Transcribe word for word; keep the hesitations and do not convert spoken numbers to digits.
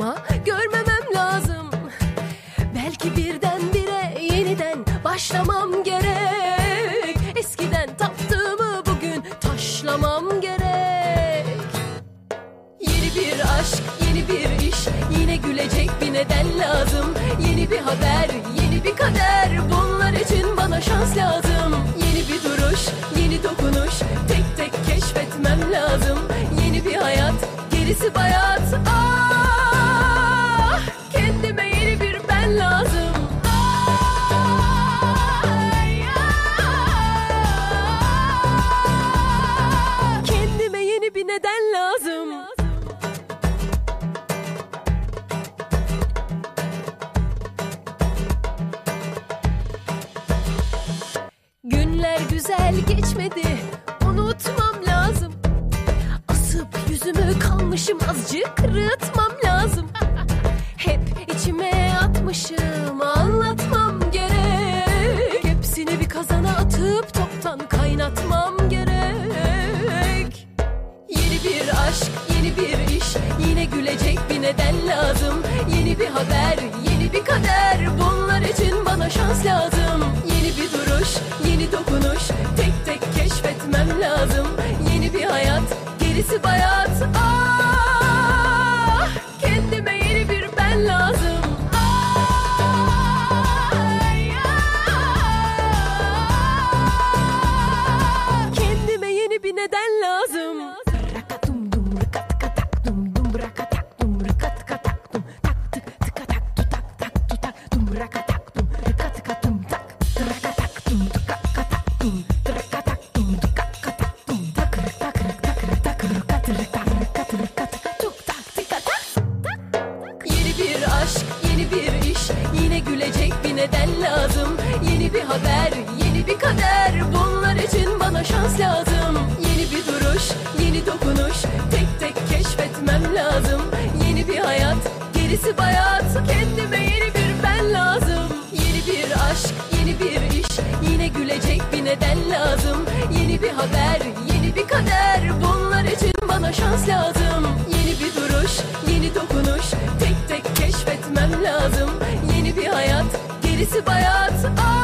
ama görmemem lazım. Belki birdenbire yeniden başlamam gerek. Eskiden taptığımı bugün taşlamam gerek. Yeni bir aşk, yeni bir iş, yine gülecek bir neden lazım. Yeni bir haber, yeni bir kader, bunlar için bana şans lazım. Yeni bir duruş, yeni dokunuş, tek tek keşfetmem lazım. Yeni bir hayat, gerisi bayat. Ah, kendime yeni bir ben lazım. Ay, ah, kendime yeni bir neden lazım. Günler güzel geçmedi, unutmam lazım. Asıp yüzümü kalmışım, azıcık kırıtmam lazım. Hep içime atmışım, anlatmam gerek. Hepsini bir kazana atıp toptan kaynatmam gerek. Yeni bir aşk, yeni bir iş, yine gülecek bir neden lazım. Yeni bir haber, yeni bir kader, bunlar için bana şans lazım. Yeni bir duruş, yeni dokunuş, tek tek keşfetmem lazım. Yeni bir hayat, gerisi bayat. Ah, kendime yeni bir ben lazım. Ay, ah, kendime yeni bir neden lazım. Yeni bir aşk, yeni bir iş, yine gülecek bir neden lazım. Yeni bir haber, yeni bir kader, bunlar için bana şans lazım. Yeni bir duruş, yeni dokunuş, tek tek keşfetmem lazım. Yeni bir hayat, gerisi bayat, kendime yeni bir ben lazım. Yeni bir aşk, yeni bir iş, yine gülecek bir neden lazım. Yeni bir haber, yeni bir kader, bunlar için bana şans lazım. Yeni bir duruş, yeni dokunuş, tek tek keşfetmem lazım. Yeni bir hayat, gerisi bayat. Ah!